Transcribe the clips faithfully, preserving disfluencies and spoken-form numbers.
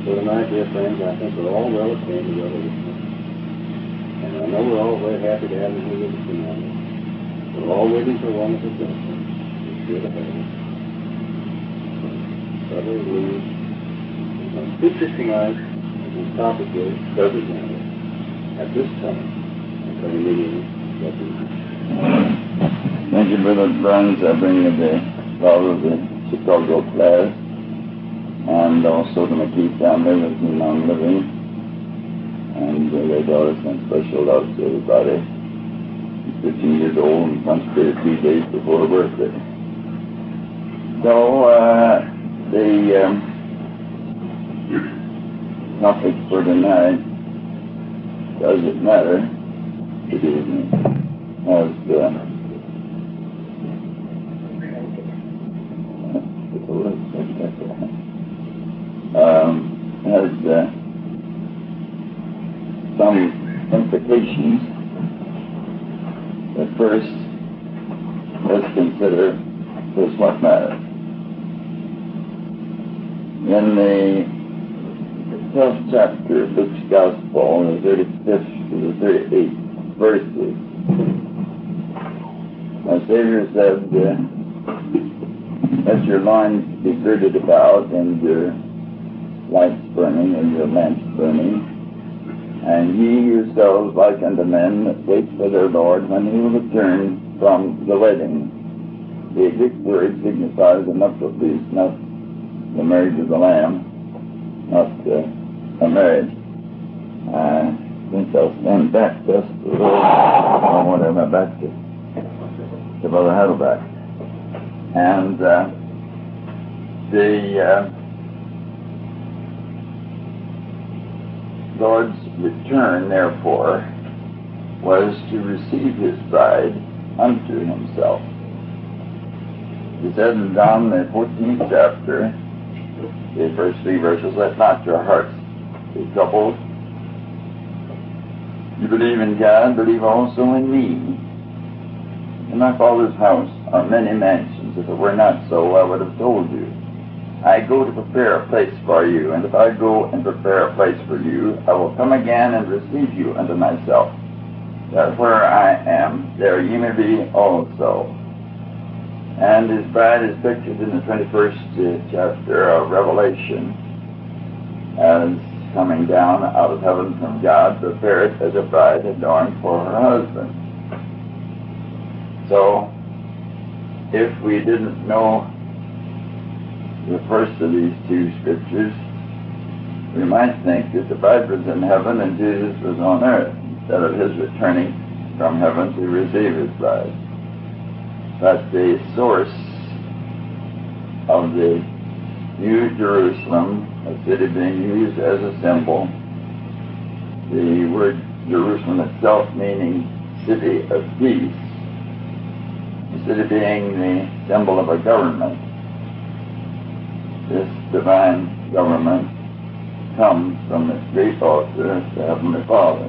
So tonight, dear friends, I think we're all well acquainted together with Him. And I know we're all very happy to have Him here with us tonight. We're all waiting for wonderful blessings. He's sure to have us. Brother Lee, we're going to speak this tonight, and his topic is Doesn't Matter. At this time, I'm going to begin. Thank you, Brother Burns. I bring you the love of the Chicago class, and also the McKee family with whom I'm living, and uh, their daughter sent special love to everybody. She's fifteen years old and consecrated three days before her birthday. So, uh, the um, topic for tonight, does it matter? It is, has uh, um, has uh, some implications. But first, let's consider this what matters. In the twelfth chapter of Luke's Gospel, the thirty-fifth to the thirty-eighth verses, our Savior said, uh, let your loins be girded about, and your lights burning, and your lamps burning, and ye yourselves like unto men that wait for their Lord when he will return from the wedding. The Greek word signifies the nuptial feast, not the marriage of the Lamb, not uh, a marriage. I think I'll stand back just a little. I don't want to have my back to, to Brother Haddleback. And uh, the uh, Lord's return, therefore, was to receive his bride unto himself. He said in John the fourteenth chapter, the first three verses, let not your hearts be troubled. You believe in God, believe also in me. In my Father's house are many mansions. If it were not so, I would have told you. I go to prepare a place for you, and if I go and prepare a place for you, I will come again and receive you unto myself, that where I am, there ye may be also. And his bride is pictured in the twenty-first chapter of Revelation as coming down out of heaven from God, prepared as a bride adorned for her husband. So, if we didn't know the first of these two scriptures, we might think that the bride was in heaven and Jesus was on earth, instead of his returning from heaven to receive his bride. But the source of the New Jerusalem, a city being used as a symbol, the word Jerusalem itself meaning city of peace, the city being the symbol of a government. This divine government comes from its great author, the Heavenly Father.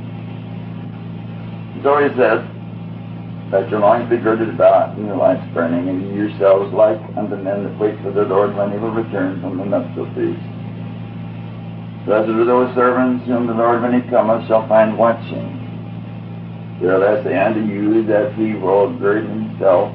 So he said, let your loins be girded about, and your lights burning, and ye yourselves like unto men that wait for the Lord when he will return from the nuptial feast. Blessed are those servants whom the Lord, when he cometh, shall find watching. Verily I say unto you, that he will gird himself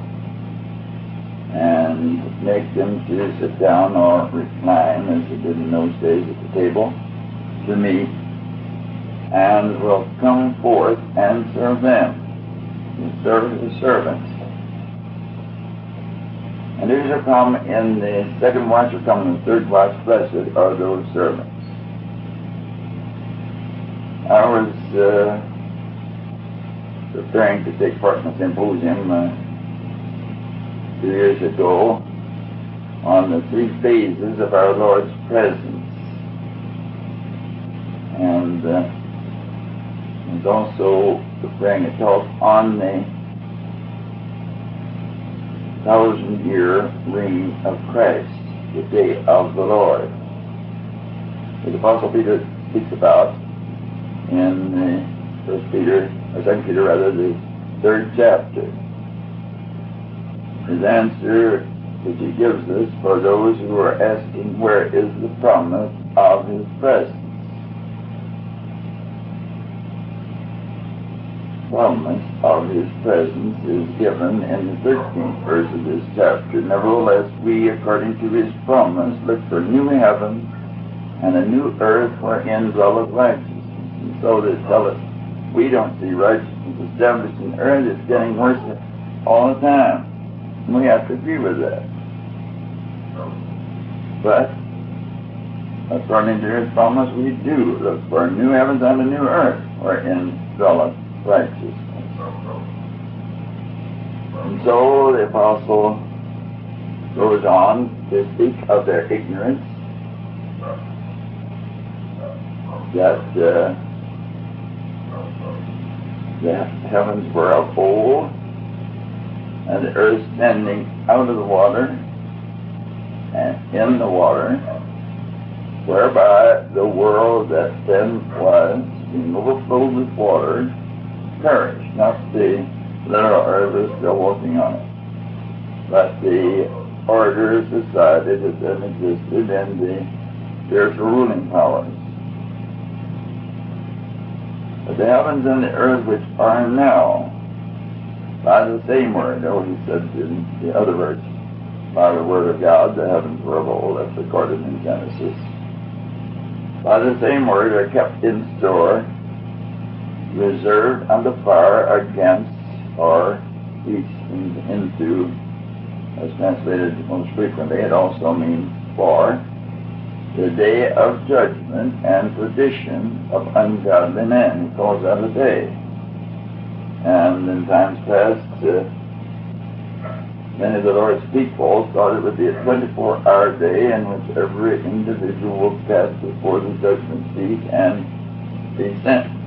and make them to sit down or recline, as he did in those days at the table, to meat, and will come forth and serve them. The servant is servants. And these are come in the second watch, or come in the third watch. Blessed are those servants. I was uh, preparing to take part in a symposium uh, two years ago on the three phases of our Lord's presence. And uh, was also preparing a talk on the thousand-year reign of Christ, the day of the Lord. The Apostle Peter speaks about in the First Peter, or Second Peter rather, the third chapter. His answer which he gives us for those who are asking where is the promise of his presence. Promise of his presence is given in the thirteenth verse of this chapter. Nevertheless, we, according to his promise, look for new heavens and a new earth wherein dwelleth righteousness. And so they tell us we don't see righteousness established in earth. It's getting worse all the time. And we have to agree with that. But according to his promise, we do look for new heavens and a new earth wherein dwelleth righteousness. And so the apostle goes on to speak of their ignorance, that uh, the heavens were of old, and the earth standing out of the water and in the water, whereby the world that then was, being overflowed with water, perished. Not the literal earth is still walking on it, but the order of society that then existed and the spiritual ruling powers. But the heavens and the earth which are now, by the same word, though he said in the other verse, by the word of God, the heavens were of old, that's recorded in Genesis. By the same word are kept in store, reserved under fire against, or each into, as translated most frequently, it also means for, the day of judgment and perdition of ungodly men. He calls that a day. And in times past, uh, many of the Lord's people thought it would be a twenty-four hour day in which every individual will pass before the judgment seat and be sentenced.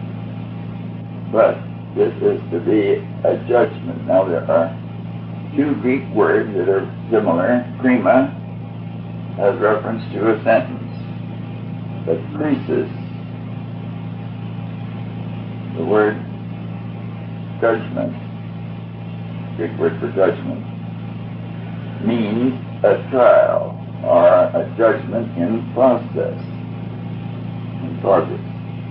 But this is to be a judgment. Now there are two Greek words that are similar. Krima has reference to a sentence, but krisis, the word judgment, Greek word for judgment, means a trial or a judgment in process, in progress.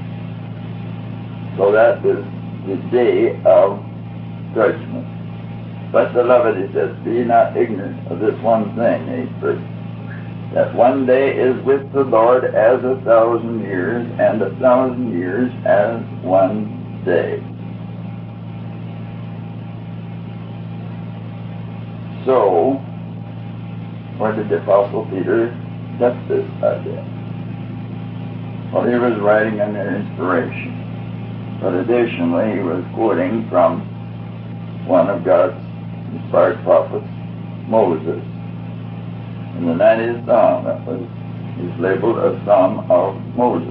So that is the day of judgment. But beloved, he says, be not ignorant of this one thing, eighth verse, that one day is with the Lord as a thousand years, and a thousand years as one day. So, where did the Apostle Peter get this idea? Well, he was writing under inspiration, but additionally he was quoting from one of God's inspired prophets, Moses, in the ninetieth Psalm. That was, is labeled a Psalm of Moses.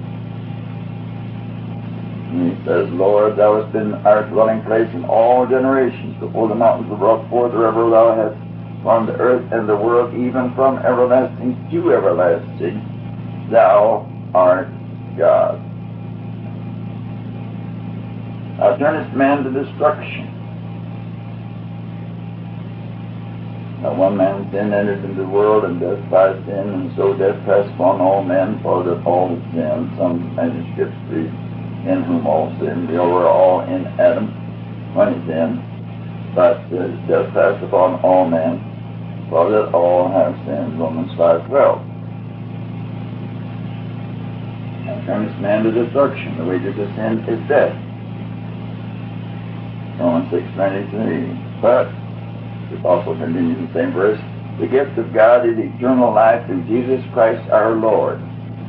And he says, Lord, thou hast been our dwelling place in all generations. Before the mountains were brought forth, wherever thou hast formed the earth and the world, even from everlasting to everlasting, thou art God. Thou turnest man to destruction. Now one man's sin entered into the world, and death by sin, and so death passed upon all men, for that all had sinned. Some manuscripts read, in whom all sinned. We were all in Adam when he sinned, but uh, death passed upon all men, for that all have sinned. Romans five twelve. And turns man to destruction. The wages of sin is death. Romans six ninety-three. But the Apostle continues in the same verse, the gift of God is eternal life through Jesus Christ our Lord.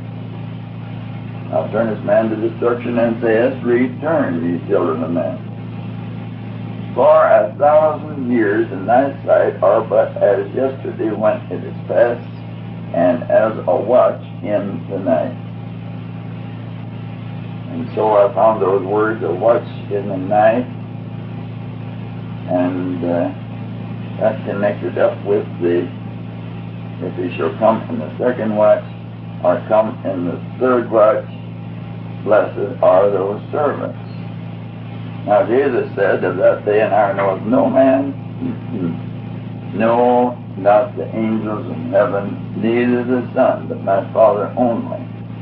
Now turneth man to destruction, and saith, return, ye children of men. For a thousand years in thy sight are but as yesterday when it is past, and as a watch in the night. And so I found those words, a watch in the night, and uh, that connected up with the, if he shall come in the second watch, or come in the third watch, blessed are those servants. Now Jesus said, of that day and hour knoweth no man, No, not the angels in heaven, neither the Son, but my Father only.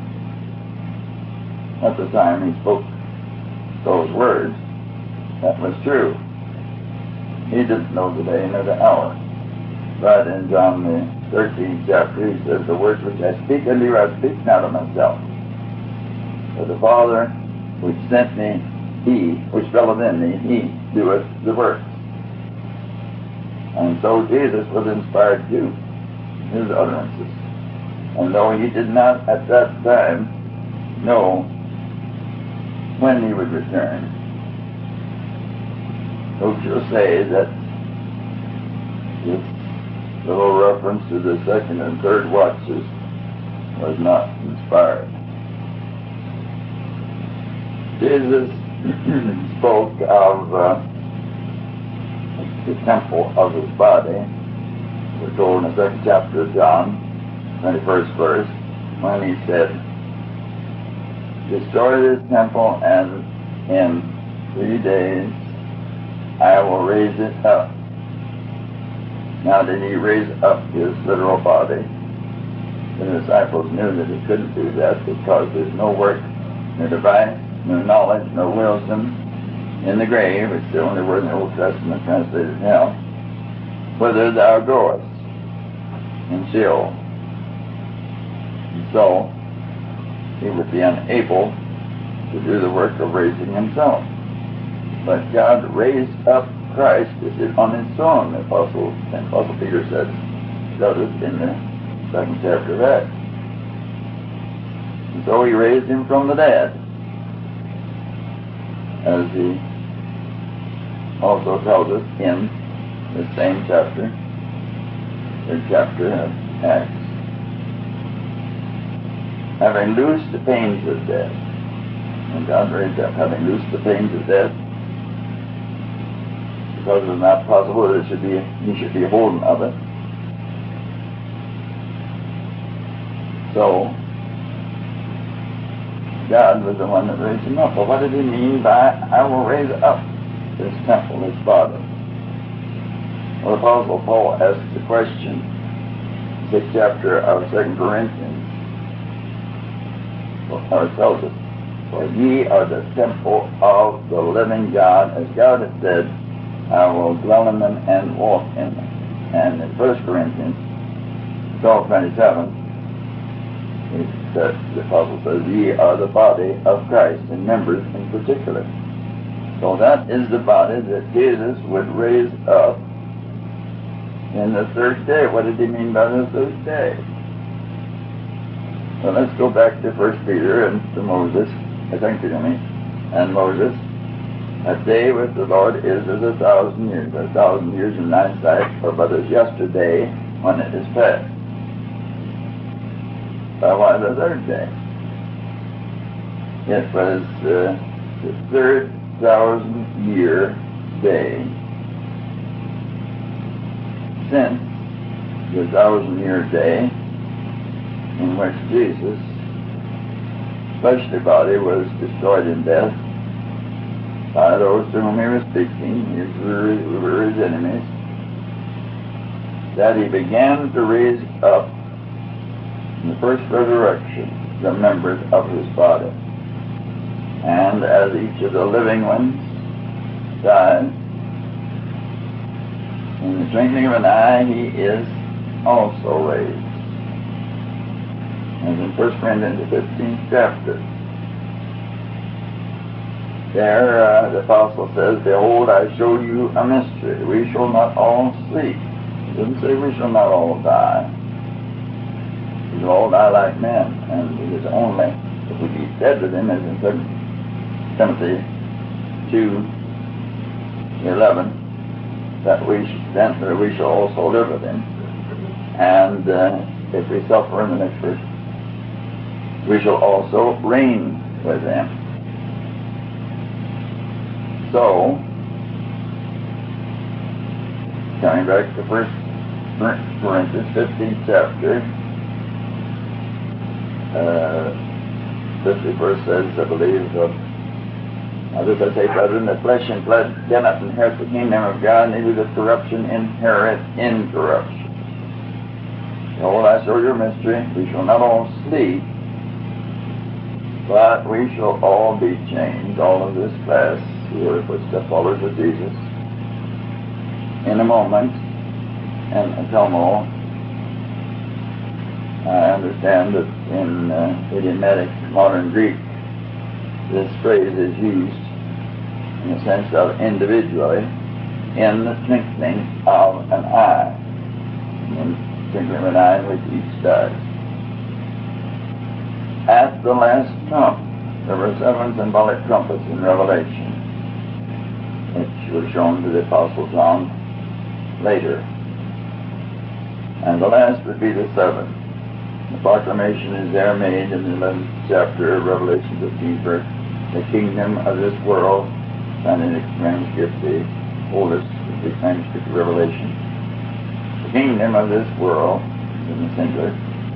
At the time he spoke those words, that was true. He didn't know the day nor the hour. But in John the thirteenth chapter, he says, the words which I speak unto you, I speak not of myself. But the Father which sent me, he, which dwelleth in me, he doeth the works. And so Jesus was inspired too, his utterances. And though he did not at that time know when he would return, who shall say that this little reference to the second and third watches was not inspired? Jesus spoke of uh, the temple of his body. We're told in the second chapter of John, twenty-first verse, when he said, destroy this temple, and in three days I will raise it up. Now, did he raise up his literal body? The disciples knew that he couldn't do that because there's no work, no device, no knowledge, no wisdom in the grave. It's the only word in the Old Testament translated hell. Whither thou goest, in Sheol. And so, he would be unable to do the work of raising himself. But God raised up Christ on his throne, the Apostle, and Apostle Peter said, showed us in the second chapter of Acts. And so he raised him from the dead, as he also tells us in the same chapter, third chapter of Acts. Having loosed the pains of death, and God raised up, having loosed the pains of death, because it was not possible that it should be, he should be holden of it. So, God was the one that raised him up. But what did he mean by, I will raise up this temple, this body? Well, the Apostle Paul asked the question, sixth chapter of Second Corinthians, or tells us, for ye are the temple of the living God, as God has said, I will dwell in them and walk in them. And in First Corinthians twelve twenty-seven, the Apostle says, ye are the body of Christ, and members in particular. So that is the body that Jesus would raise up in the third day. What did he mean by the third day? Well, let's go back to First Peter and to Moses, I think to me, and Moses. A day with the Lord is as a thousand years. A thousand years in thine sight are but as yesterday when it is past. But why the third day? It was uh, the third thousand year day since the thousand year day in which Jesus' fleshly body was destroyed in death by those to whom he was speaking, his were, were his enemies, that he began to raise up in the first resurrection the members of his body. And as each of the living ones dies, in the twinkling of an eye he is also raised. As in First Corinthians the fifteenth chapter, there uh, the Apostle says, behold, I show you a mystery. We shall not all sleep. He doesn't say we shall not all die. We shall all die like men. And it is only if we be dead with him, as in Second Timothy two eleven, that we sh- then that we shall also live with him. And uh, if we suffer in the next verse, we shall also reign with him. So, coming back to First Corinthians fifteenth chapter, uh, fifty verse says, I believe, of Now this I say, brethren, that flesh and blood cannot inherit the kingdom of God, neither does corruption inherit incorruption. Behold, I show you a mystery. We shall not all sleep, but we shall all be changed, all of this class who are footstep followers of Jesus, in a moment, and a tumult. I understand that in uh, idiomatic modern Greek, this phrase is used in the sense of individually, in the twinkling of an eye, in the twinkling of an eye in which each dies. At the last trump, there were seven symbolic trumpets in Revelation, which were shown to the Apostle John later. And the last would be the seventh. The proclamation is there made in the eleventh chapter of Revelation fifteen, verse, the kingdom of this world, and in its manuscript, the oldest of the manuscript of Revelation. The kingdom of this world, in the singular,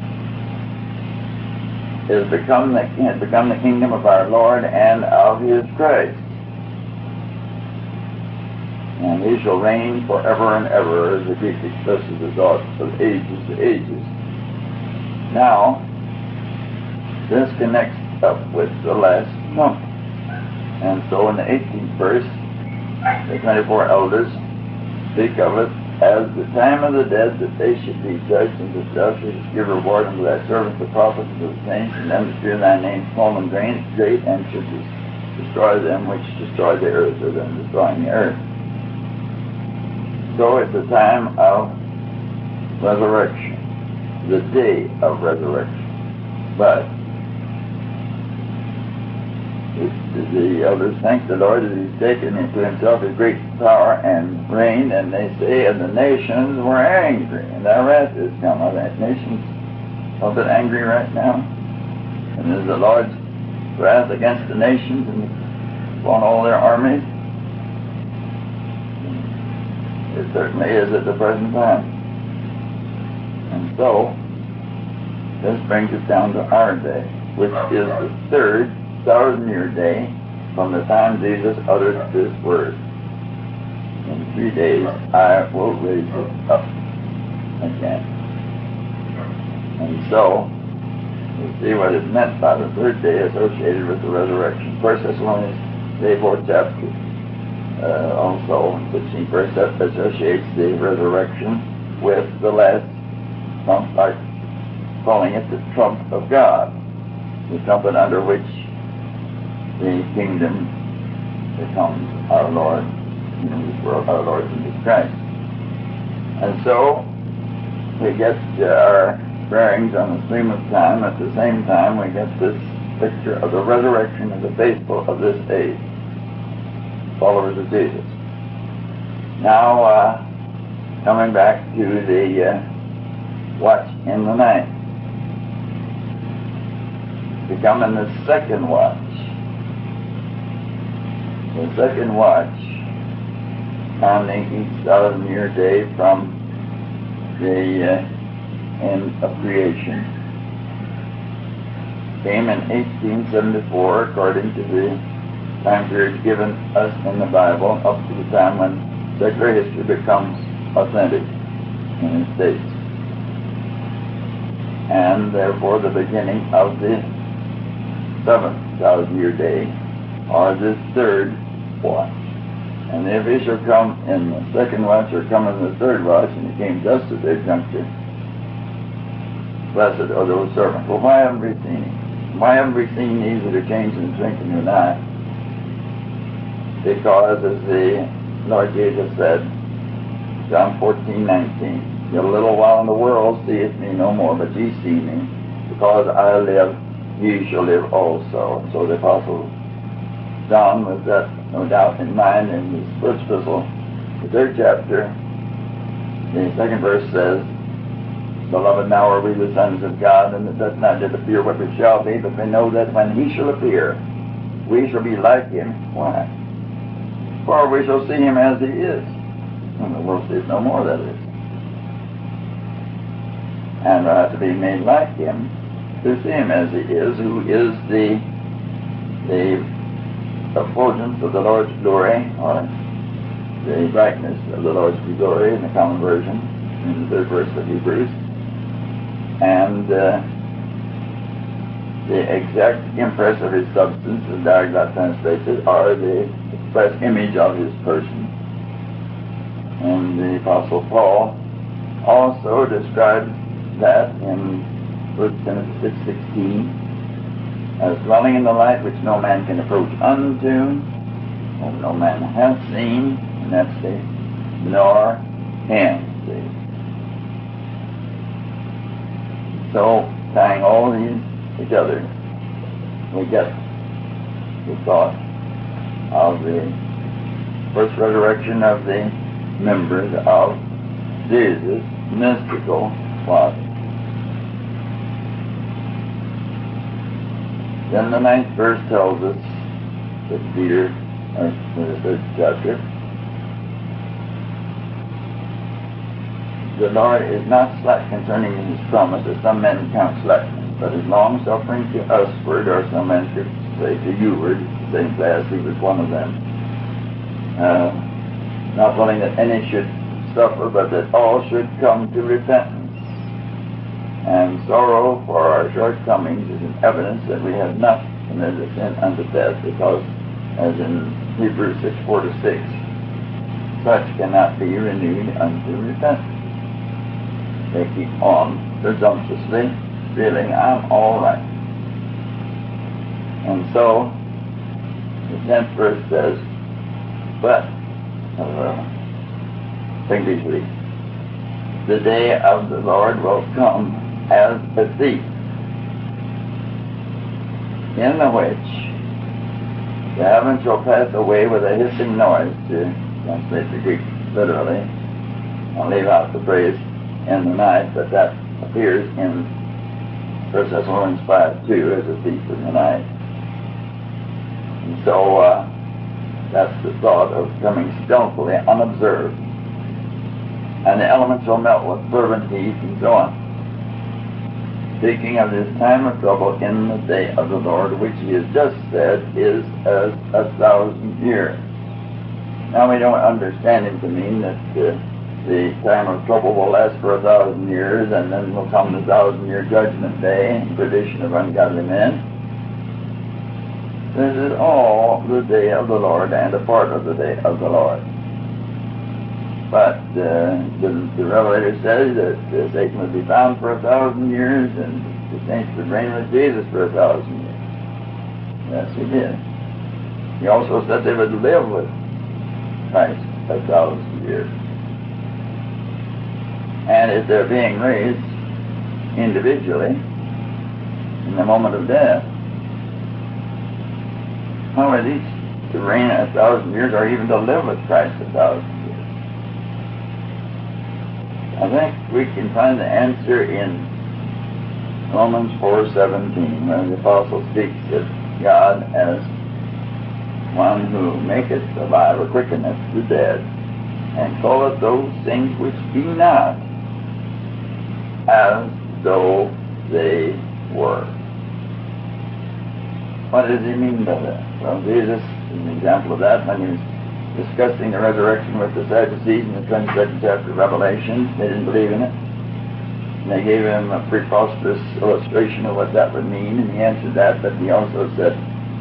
is become the, has become the kingdom of our Lord and of His Christ. And He shall reign forever and ever, as the Greek expresses the thought of ages to ages. Now, this connects up with the last trump. And so in the eighteenth verse, the twenty-four elders speak of it as the time of the dead, that they should be judged, and that thou shouldst give reward unto thy servants, the prophets, and to the saints, and them that fear thy name, small and great, and should destroy them which destroy the earth, or them destroying the earth. So it's a time of resurrection, the day of resurrection. But the elders thank the Lord that He's taken into Himself His great power and reign, and they say, and the nations were angry, and their wrath is come. Are the nations a bit angry right now? And is the Lord's wrath against the nations and upon all their armies? It certainly is at the present time. And so, this brings us down to our day, which is the third thousand-year day from the time Jesus uttered this word. In three days I will raise it up again. And so, we see what is meant by the third day associated with the resurrection. First Thessalonians, the fourth chapter, uh, also, sixteenth verse, that associates the resurrection with the last trump, by calling it the trump of God, the trumpet under which the kingdom becomes our Lord, in this world, our Lord Jesus Christ. And so, we get uh, our bearings on the stream of time. At the same time, we get this picture of the resurrection of the faithful of this age, followers of Jesus. Now, uh, coming back to the uh, watch in the night, becoming the second watch. The second watch, counting each thousand-year day from the uh, end of creation, came in eighteen seventy-four, according to the time period given us in the Bible, up to the time when secular history becomes authentic in the States, and therefore the beginning of the seventh thousand-year day, or the third watch. And if he shall come in the second watch or come in the third watch, and he came just at their juncture, blessed are those servants. Well, why haven't we seen him? Why haven't we seen these that are changed in the twinkling of an eye? Because, as the Lord Jesus said, John fourteen nineteen, yet a little while in the world seeth me no more, but ye see me. Because I live, ye shall live also. And so the Apostle John, with that no doubt in mind, in his first epistle, the third chapter, the second verse says, Beloved, now are we the sons of God, and it does not yet appear what we shall be, but we know that when he shall appear, we shall be like him. Why? For we shall see him as he is. And the world sees no more, that is. And we have to be made like him to see him as he is, who is the the effulgence of the Lord's glory, or the brightness of the Lord's glory in the common version, in the third verse of Hebrews, and uh, the exact impress of his substance, as Daglat translates it, or the express image of his person. And the Apostle Paul also describes that in First Timothy six sixteen as dwelling in the light which no man can approach unto, whom no man hath seen, and that's the nor can see. So, tying all these together, we get the thought of the first resurrection of the members of Jesus' mystical body. Then the ninth verse tells us that Peter, or the third chapter, the Lord is not slack concerning his promise, as some men count slackness, but is long suffering to usward, or some men should say to youward, the same class, he was one of them. Uh, not willing that any should suffer, but that all should come to repentance. And sorrow for our shortcomings is an evidence that we have not committed a sin unto death, because, as in Hebrews six four to six, such cannot be renewed unto repentance. They keep on presumptuously feeling, I'm all right. And so, the tenth verse says, but, uh, Englishly, the day of the Lord will come as a thief, in the which the heavens shall pass away with a hissing noise, to translate the Greek literally. I'll leave out the phrase in the night, but that appears in First Thessalonians five two as a thief in the night. And so uh, that's the thought of coming stealthily, unobserved. And the elements will melt with fervent heat, and so on. Speaking of this time of trouble in the day of the Lord, which he has just said is as a thousand years. Now we don't understand him to mean that uh, the time of trouble will last for a thousand years, and then will come the thousand-year judgment day and perdition of ungodly men. This is all the day of the Lord, and a part of the day of the Lord. But uh, the, the Revelator says that uh, Satan would be bound for a thousand years, and the saints would reign with Jesus for a thousand years. Yes, he did. He also said they would live with Christ a thousand years. And if they're being raised individually in the moment of death, how are these to reign a thousand years, or even to live with Christ a thousand years? I think we can find the answer in Romans four seventeen, where the Apostle speaks of God as one who maketh alive or quickeneth the dead, and calleth those things which be not as though they were. What does he mean by that? Well, Jesus is an example of that when he was discussing the resurrection with the Sadducees in the twenty-second chapter of Revelation. They didn't believe in it. And they gave him a preposterous illustration of what that would mean, and he answered that, but he also said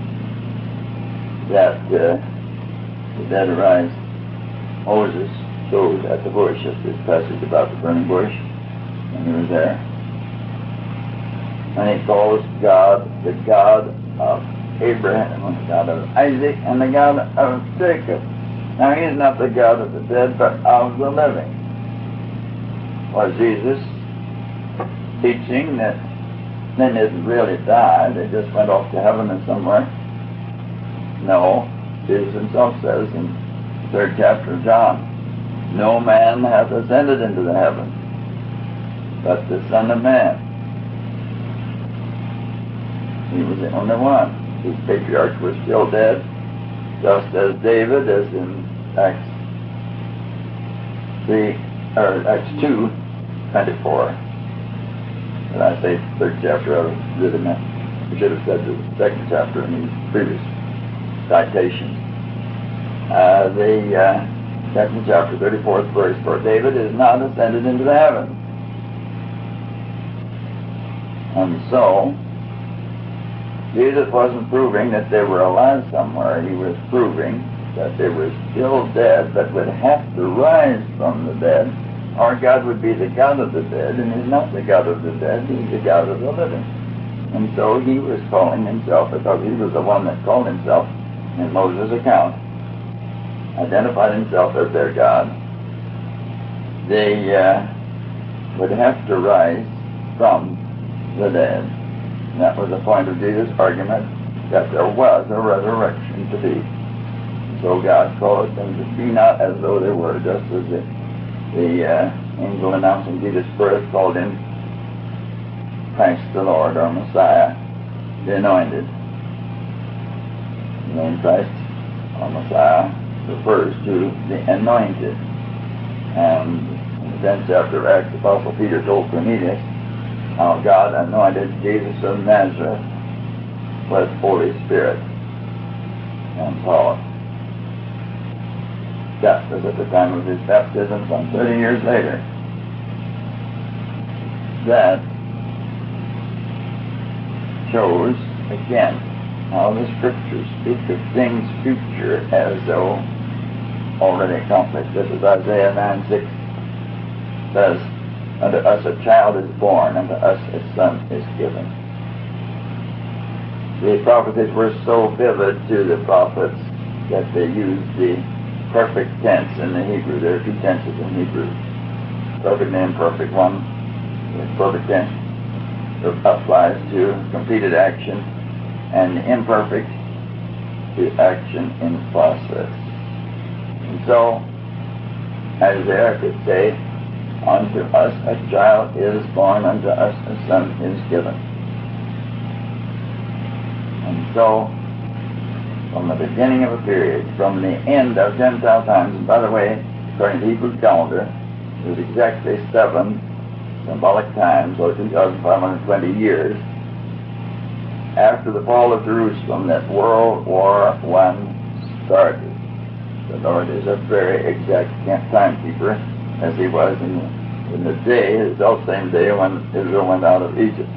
that uh, the dead arise. Moses showed at the bush, at this passage about the burning bush, when he was there. And he calls God the God of Abraham, the God of Isaac, and the God of Jacob. Now, he is not the God of the dead, but of the living. Was Jesus teaching that men didn't really die, they just went off to heaven or somewhere? No. Jesus himself says in the third chapter of John, no man hath ascended into the heavens, but the Son of Man. He was the only one. His patriarchs were still dead, just as David, as in Acts three, or Acts two, twenty-four. And I say third chapter, I really meant, I should have said the second chapter in the previous citations. Uh, the uh, second chapter, thirty-fourth verse, for David is not ascended into the heavens. And so, Jesus wasn't proving that they were alive somewhere. He was proving that they were still dead, but would have to rise from the dead. Our God would be the God of the dead, and He's not the God of the dead, He's the God of the living. And so He was calling Himself, because He was the one that called Himself in Moses' account, identified Himself as their God. They uh, would have to rise from the dead. And that was the point of Jesus' argument, that there was a resurrection to be. And so God called them to be not as though they were, just as the, the uh, angel announcing Jesus' birth called Him Christ the Lord, or Messiah, the anointed. The name Christ, or Messiah, refers to the anointed. And in the tenth chapter of Acts, the Apostle Peter told Cornelius how God anointed Jesus of Nazareth with Holy Spirit and power. That was at the time of His baptism, some thirty years later. That shows, again, how the Scriptures speak of things future as though already accomplished. This is Isaiah nine six says, unto us a child is born, unto us a son is given. The prophecies were so vivid to the prophets that they used the perfect tense in the Hebrew. There are two tenses in Hebrew, perfect and imperfect. One, the perfect tense, applies to completed action, and the imperfect to action in process. And so, Isaiah could say, unto us a child is born, unto us a son is given. And so, from the beginning of a period, from the end of Gentile times, and by the way, according to the Hebrew calendar, it was exactly seven symbolic times, or two thousand five hundred twenty years, after the fall of Jerusalem, that World War One started. The Lord is a very exact timekeeper, as He was in the, in the day, the self same day when Israel went out of Egypt.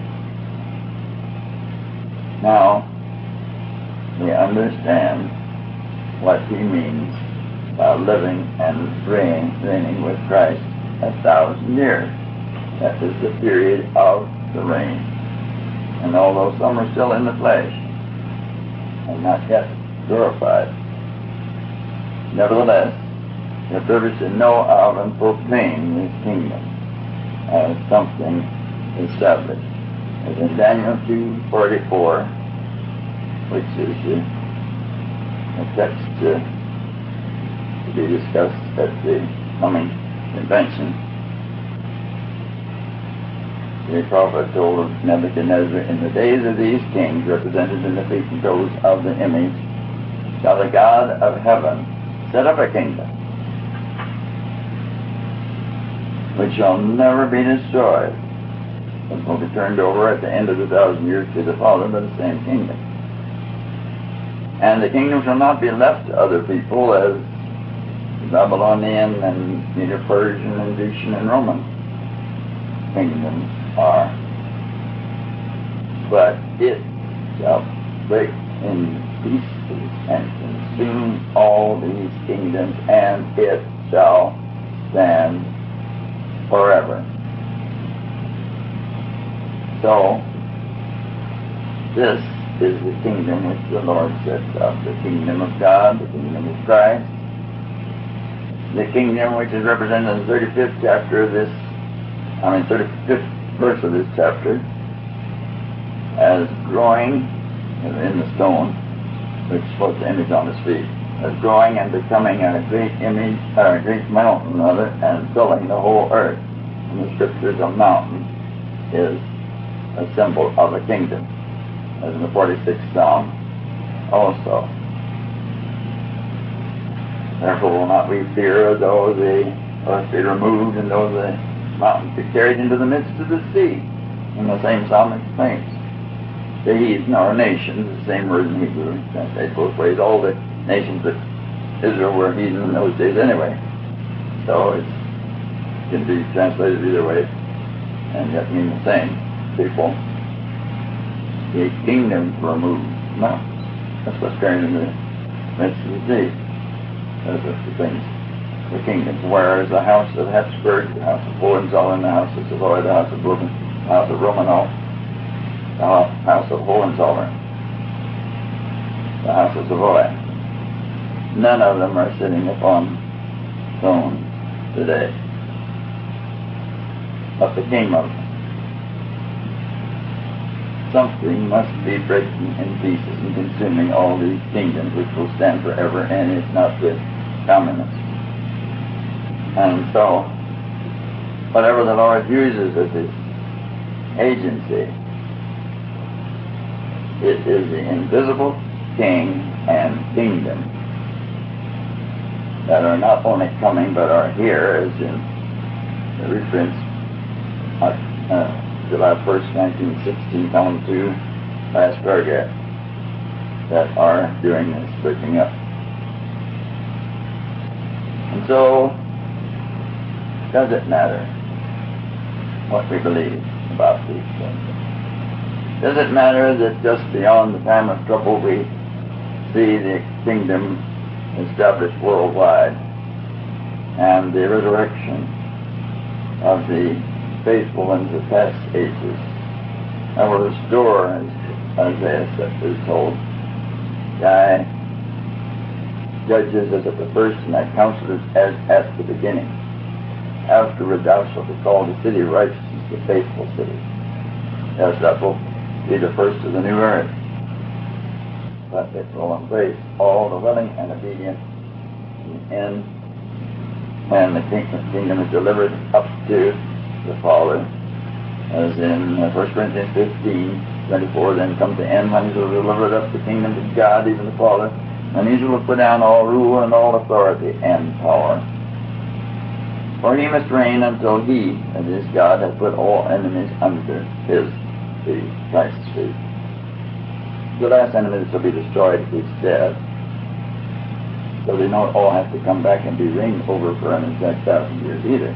Now, we understand what He means by living and reigning, reigning with Christ a thousand years. That is the period of the reign. And although some are still in the flesh and not yet glorified, nevertheless, they're privileged to know of and proclaim His kingdom as something established. As in Daniel two forty-four, which is the, the text to, to be discussed at the coming convention, the prophet told Nebuchadnezzar, in the days of these kings, represented in the feet and toes of the image, shall the God of heaven set up a kingdom which shall never be destroyed, but will be turned over at the end of the thousand years to the Father by the same kingdom. And the kingdom shall not be left to other people as the Babylonian and Medo-Persian and Grecian and Roman kingdoms are, but it shall break in pieces and consume all these kingdoms, and it shall stand forever. So, this is the kingdom which the Lord sets up, the kingdom of God, the kingdom of Christ, the kingdom which is represented in the thirty-fifth chapter of this, I mean thirty-fifth verse of this chapter, as growing in the stone, which was the image on his feet, as growing and becoming a great image, or a great mountain rather, and filling the whole earth. In the Scriptures, a mountain is a symbol of a kingdom, as in the forty-sixth Psalm also. Therefore will not we fear though the earth be removed, and though the mountains be carried into the midst of the sea. And the same Psalm explains the heathen or nations, the same word in Hebrew, translated both ways. All the nations that Israel were heathen in those days anyway. So it can be translated either way, and yet mean the same people. The kingdoms were moved. No, that's what's carried in the midst of the sea. Those are the things. The kingdoms, whereas the house of Habsburg, the house of Hohenzollern, the house of Savoy, the house of Bourbon, the house of Romanov, the house of Hohenzollern, the house of Savoy, none of them are sitting upon thrones today. But the king of them. Something must be breaking in pieces and consuming all these kingdoms which will stand forever, and it's not the communists. And so, whatever the Lord uses as his agency, it is the invisible king and kingdom that are not only coming but are here, as in the reprints of uh, July first, nineteen sixteen, column two, last paragraph, that are doing this breaking up. And so, does it matter what we believe about these things? Does it matter that just beyond the time of trouble we see the kingdom established worldwide and the resurrection of the faithful in the past ages and will restore, as Isaiah is told, thy judges as at the first and thy counselors as at the beginning. Afterward thou shalt be called the city of righteousness, the faithful city. Yes, that will be the first of the new earth. But it will embrace all the willing and obedient in the end when the kingdom is delivered up to the Father. As in First Corinthians fifteen, twenty-four, then comes the end when he will deliver up the kingdom to God, even the Father, and he will put down all rule and all authority and power. For he must reign until he, that is God, has put all enemies under his feet, Christ's feet. The last enemy that shall be destroyed is death. So they don't all have to come back and be reigned over for an exact thousand years either.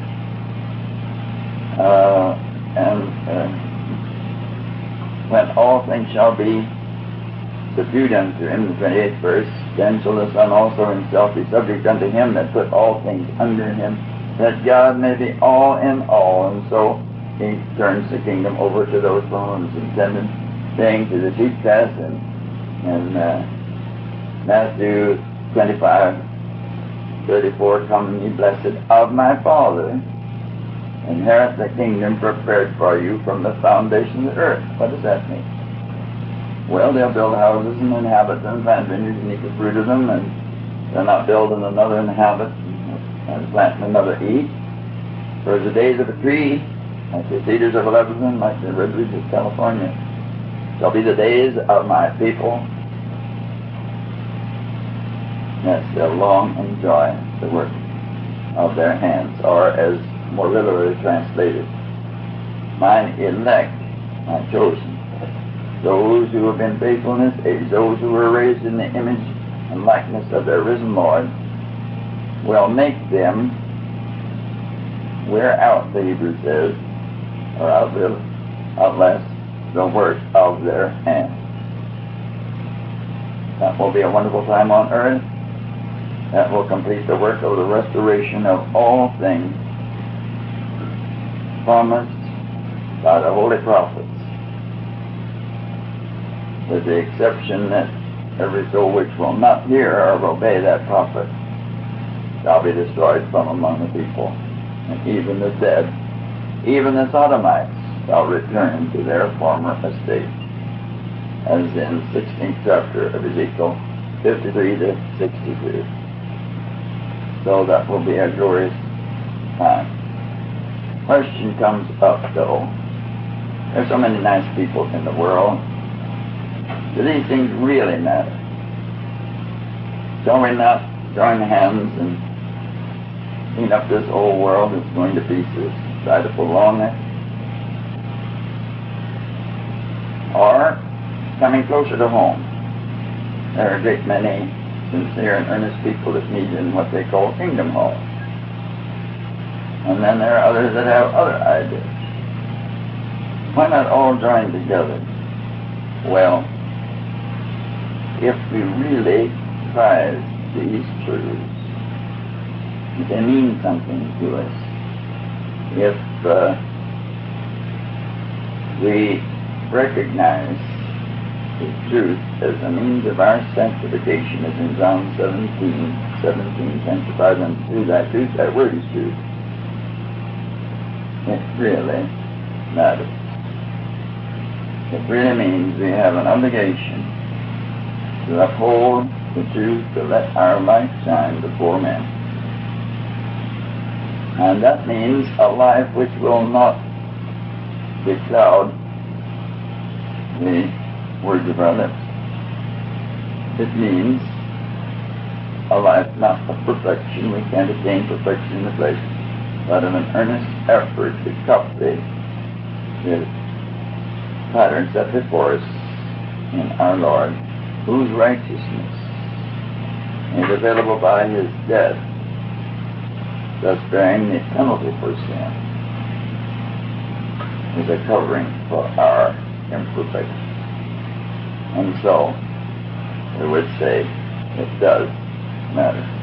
Uh, and uh, when all things shall be subdued unto him, the twenty-eighth verse, then shall the Son also himself be subject unto him that put all things under him, that God may be all in all. And so he turns the kingdom over to those for whom it's intended, saying to the chief cast in, in uh, Matthew twenty-five, thirty-four, come ye blessed of my Father, inherit the kingdom prepared for you from the foundation of the earth. What does that mean? Well, they'll build houses and inhabit them, plant vineyards and eat the fruit of them, and they'll not build and another inhabit, and plant and another eat. For the days of a tree, like the cedars of Lebanon, like the redwoods of California, shall be the days of my people. Yes, they'll long enjoy the work of their hands, or as more literally translated, mine elect, my chosen, those who have been faithful in this age, those who were raised in the image and likeness of their risen Lord, will make them wear out, the Hebrew says, or outlive, outlast the work of their hands. That will be a wonderful time on earth. That will complete the work of the restoration of all things promised by the holy prophets, with the exception that every soul which will not hear or obey that prophet shall be destroyed from among the people, and even the dead, even the sodomites, shall return to their former estate, as in the sixteenth chapter of Ezekiel, fifty-three to sixty-two. So that will be a glorious time. Question comes up, though. There's so many nice people in the world. Do these things really matter? Shall we not join hands and clean up this old world that's going to pieces, try to prolong it? Or coming closer to home. There are a great many sincere and earnest people that meet in what they call kingdom halls. And then there are others that have other ideas. Why not all join together? Well, if we really prize these truths, if they mean something to us, if uh, we recognize the truth as a means of our sanctification, as in Psalm seventeen, seventeen, sanctify them through thy truth, that word is truth. It really matters. It really means we have an obligation to uphold the truth, to let our light shine before men. And that means a life which will not becloud the words of our lips. It means a life not of perfection. We can't attain perfection in the flesh, but of an earnest effort to copy the pattern set before us in our Lord, whose righteousness is available by his death, thus bearing the penalty for sin, is a covering for our imperfection. And so, we would say, it does matter.